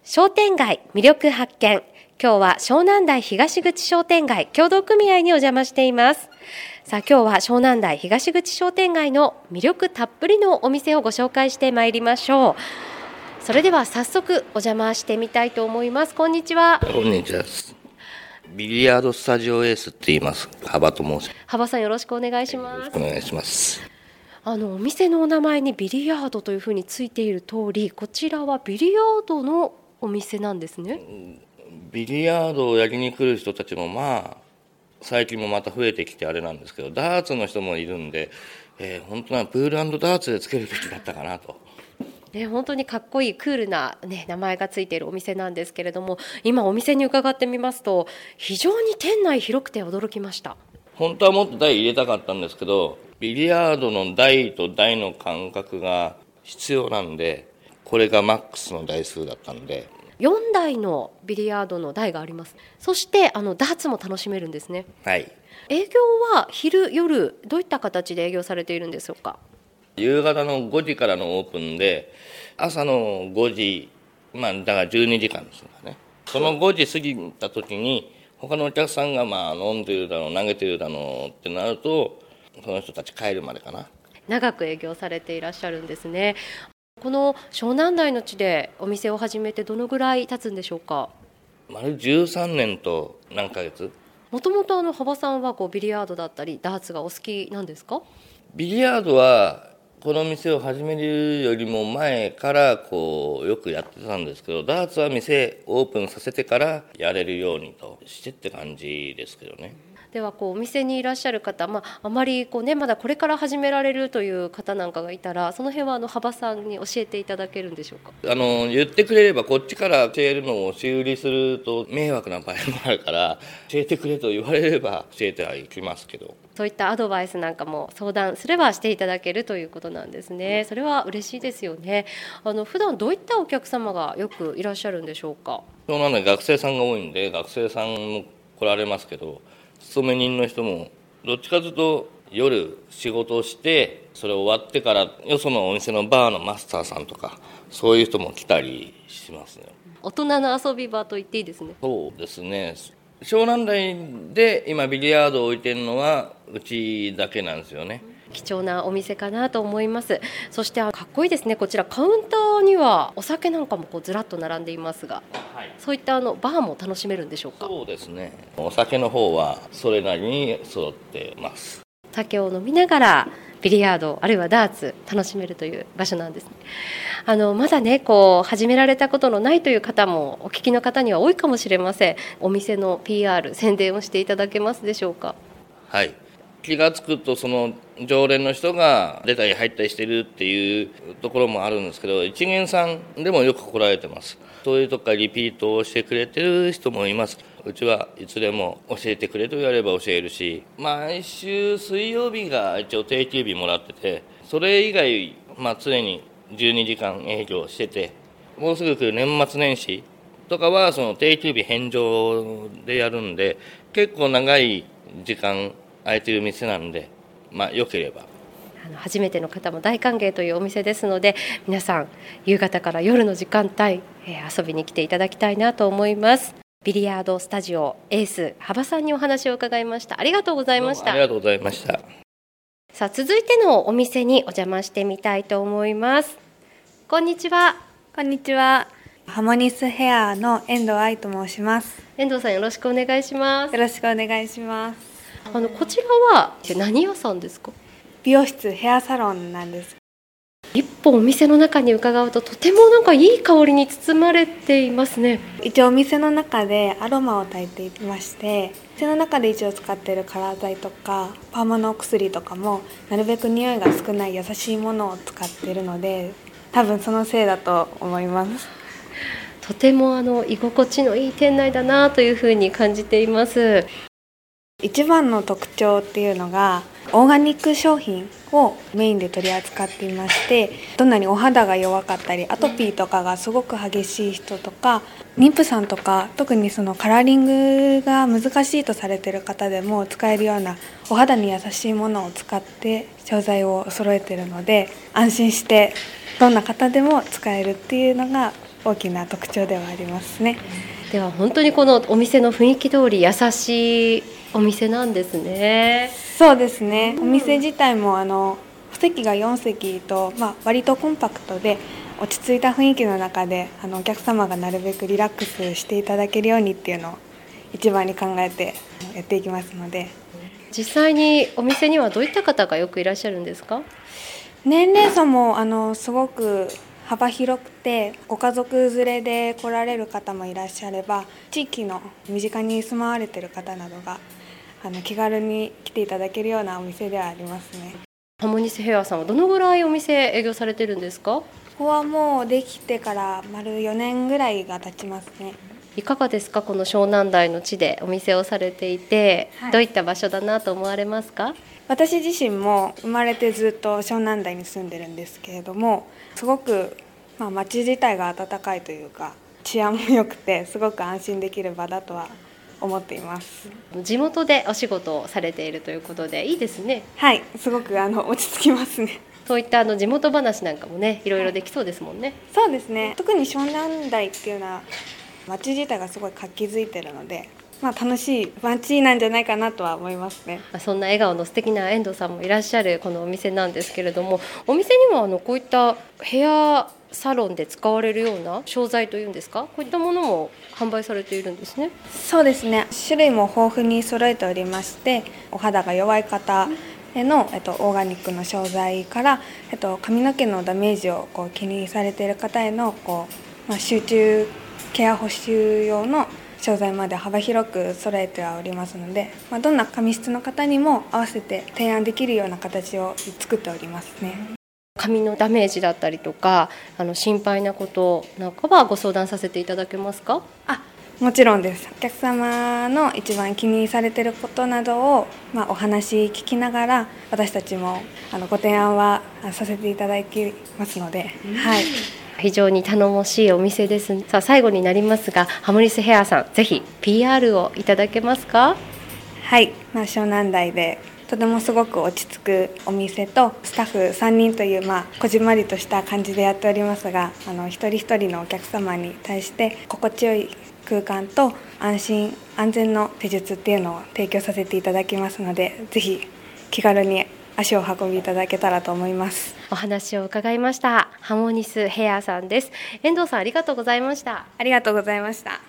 商店街魅力発見。今日は湘南台東口商店街協同組合にお邪魔しています。さあ今日は湘南台東口商店街の魅力たっぷりのお店をご紹介してまいりましょう。それでは早速お邪魔してみたいと思います。こんにちは。 こんにちは。ビリヤードスタジオエースって言います。幅と申します。 幅さんよろしくお願いします。 よろしくお願いします。 お店のお名前にビリヤードというふうについている通り、こちらはビリヤードのお店なんですね。 ビリヤードをやりに来る人たちも最近もまた増えてきてあれなんですけど、ダーツの人もいるんで、本当はプール&ダーツでつけるべきだったかなと。 本当にかっこいいクールな、名前がついているお店なんですけれども、今お店に伺ってみますと非常に店内広くて驚きました。 本当はもっと台入れたかったんですけど、ビリヤードの台と台の間隔が必要なんで、これがマックスの台数だったんで 4台のビリヤードの台があります。そしてダーツも楽しめるんですね。 はい。 営業は昼夜どういった形で営業されているんでしょうか。 夕方の5時からのオープンで、朝の5時、だから12時間ですよね。その5時過ぎた時に他のお客さんが飲んでるだろう投げてるだろうってなると、その人たち帰るまでかな。 長く営業されていらっしゃるんですね。この湘南台の地でお店を始めてどのぐらい経つんでしょうか。 丸13年と何ヶ月。 もともと幅さんはビリヤードだったりダーツがお好きなんですか。 ビリヤードはこの店を始めるよりも前からよくやってたんですけど、ダーツは店オープンさせてからやれるようにとしてって感じですけどね。 ではお店にいらっしゃる方、あまりまだこれから始められるという方なんかがいたら、その辺は幅さんに教えていただけるんでしょうか。 言ってくれればこっちから教えるのを押し売りすると迷惑な場合もあるから、教えてくれと言われれば教えてはいきますけど、 そういったアドバイスなんかも相談すればしていただけるということなんですね。それは嬉しいですよね。普段どういったお客様がよくいらっしゃるんでしょうか。 そうなので学生さんが多いんで、学生さんも来られますけど、勤め人の人もどっちかというと夜仕事をして、それ終わってからよそのお店のバーのマスターさんとか、そういう人も来たりしますね。 大人の遊び場と言っていいですね。 そうですね。湘南台で今ビリヤードを置いてるのはうちだけなんですよね。 貴重なお店かなと思います。そしてかっこいいですね。こちらカウンターにはお酒なんかもずらっと並んでいますが、はい、そういったバーも楽しめるんでしょうか。 そうですね。お酒の方はそれなりに揃ってます。 酒を飲みながらビリヤードあるいはダーツ楽しめるという場所なんですね。まだね始められたことのないという方もお聞きの方には多いかもしれません。お店の PR 宣伝をしていただけますでしょうか。 はい。気がつくとその常連の人が出たり入ったりしてるっていうところもあるんですけど、一元さんでもよく来られてます。そういうとこからリピートをしてくれてる人もいます。うちはいつでも教えてくれと言われれば教えるし、毎週水曜日が一応定休日もらってて、それ以外、常に12時間営業してて、もうすぐ来る年末年始とかはその定休日返上でやるんで、結構長い時間空いてる店なんで、良ければ。 初めての方も大歓迎というお店ですので、皆さん夕方から夜の時間帯、遊びに来ていただきたいなと思います。ビリヤードスタジオエース幅さんにお話を伺いました。ありがとうございました。 ありがとうございました。 さあ続いてのお店にお邪魔してみたいと思います。こんにちは。 こんにちは。ハモニスヘアの遠藤愛と申します。 遠藤さんよろしくお願いします。 よろしくお願いします。 こちらは何屋さんですか。 美容室ヘアサロンなんです。 一歩お店の中に伺うととてもいい香りに包まれていますね。 一応お店の中でアロマを焚いていまして、店の中で一応使っているカラー剤とかパーマのお薬とかもなるべく匂いが少ない優しいものを使っているので、多分そのせいだと思います。 とても居心地のいい店内だなというふうに感じています。 一番の特徴っていうのがオーガニック商品をメインで取り扱っていまして、どんなにお肌が弱かったりアトピーとかがすごく激しい人とか、妊婦さんとか特にそのカラーリングが難しいとされている方でも使えるようなお肌に優しいものを使って商材を揃えているので、安心してどんな方でも使えるっていうのが大きな特徴ではありますね。 では本当にこのお店の雰囲気通り優しいお店なんですね。 そうですね、お店自体も席が4席と、割とコンパクトで落ち着いた雰囲気の中でお客様がなるべくリラックスしていただけるようにっていうのを一番に考えてやっていきますので。 実際にお店にはどういった方がよくいらっしゃるんですか？ 年齢層もすごく幅広くて、ご家族連れで来られる方もいらっしゃれば、地域の身近に住まわれている方などが気軽に来ていただけるようなお店ではありますね。 ハモニスヘアさんはどのぐらいお店営業されてるんですか？ ここはもうできてから丸4年ぐらいが経ちますね。 いかがですか？この湘南台の地でお店をされていて、 はい、 どういった場所だなと思われますか？ 私自身も生まれてずっと湘南台に住んでるんですけれども、すごく、街自体が温かいというか治安も良くて、すごく安心できる場だとは思っています。 地元でお仕事をされているということでいいですね。 はい、すごく落ち着きますね。 そういった地元話なんかもね、いろいろできそうですもんね。 そうですね、特に湘南台っていうのは街自体がすごい活気づいてるので、楽しい街なんじゃないかなとは思いますね。 そんな笑顔の素敵な遠藤さんもいらっしゃるこのお店なんですけれども、お店にはこういったヘアサロンで使われるような商材というんですか、こういったものも販売されているんですね。 そうですね、種類も豊富に揃えておりまして、お肌が弱い方への、オーガニックの商材から、髪の毛のダメージを気にされている方への集中ケア補修用の商材まで幅広く揃えてはおりますので、どんな髪質の方にも合わせて提案できるような形を作っておりますね。 髪のダメージだったりとか心配なことなんかはご相談させていただけますか？ もちろんです。お客様の一番気にされていることなどを、お話聞きながら私たちもご提案はさせていただきますので、はい、 非常に頼もしいお店です。さあ最後になりますが、ハモニスヘアさん、ぜひ PR をいただけますか？ はい、湘南台でとてもすごく落ち着くお店とスタッフ3人という、こじんまりとした感じでやっておりますが、一人一人のお客様に対して心地よい空間と安心安全の施術っていうのを提供させていただきますので、ぜひ気軽に足を運びいただけたらと思います。 お話を伺いました。ハモニスヘアさんです。遠藤さん、ありがとうございました。 ありがとうございました。